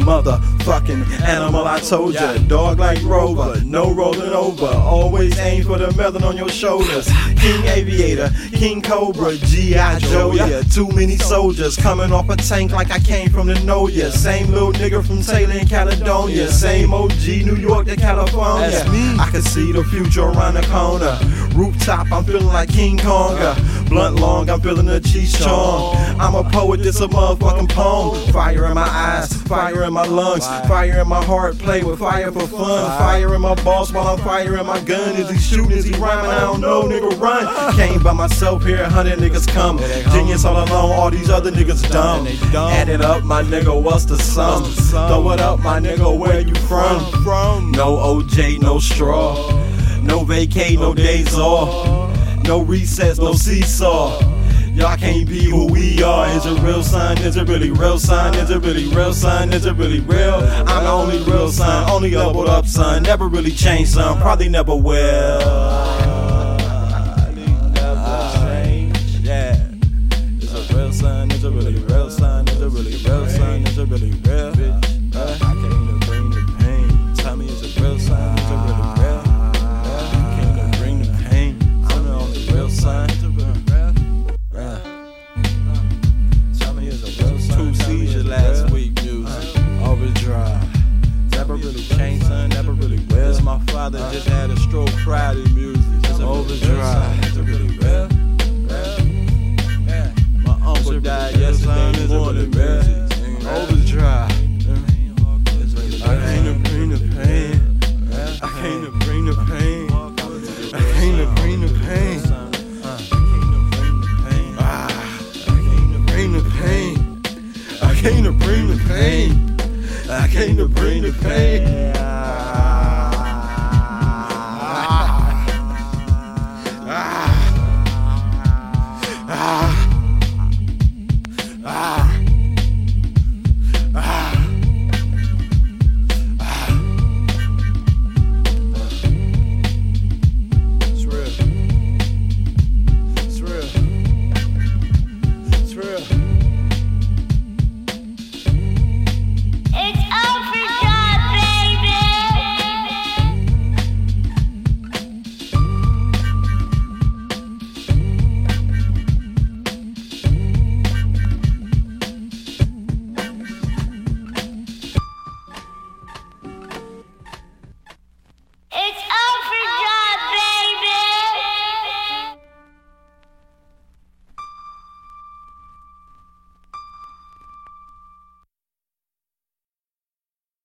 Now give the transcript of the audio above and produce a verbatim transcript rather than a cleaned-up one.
motherfucking animal, I told ya. Dog like Rover, no rolling over. Always aim for the melon on your shoulders. King Aviator, King Cobra, G I Joe, yeah. Too many soldiers coming off a tank like I came from the know ya. Same little nigga from Taylor in Caledonia. Same O G, New York to California. I can see the future around the corner. Rooftop, I'm feeling like King Konga. Blunt long, I'm feeling the cheese charm. I'm a poet, this a motherfucking poem. Fire in my eyes, fire in my lungs, fire in my heart, play with fire for fun. Fire in my boss while I'm firing my gun. Is he shooting, is he rhyming? I don't know, nigga, run. Came by myself here, a hundred niggas come. Genius all alone, all these other niggas dumb. Add it up, my nigga, what's the sum? Throw it up, my nigga, where you from? No O J, no straw. No vacay, no days off. No recess, no seesaw. Y'all can't be who we are. Is it real, son? Is it really real, son? Is it really real, son? Is it really real? I'm the only real son, only leveled up, son. Never really changed, son. Probably never will. Yeah. Is it real, son? Is it really real, son? Is it really real, son? Is it really real? Uh, I came to bring the pain. Tell me, is it real, son? Is it really real? I came to bring the pain. I'm the only real son. Two seizures last week, music. Overdrive. Never really changed, son. Never really will. My father just had a stroke Friday, music. Overdrive. Really real. My uncle died yesterday morning, music. Overdrive. I came to bring the pain. I came to bring the pain. I came to bring the pain. I came to bring the pain. I came to bring the pain.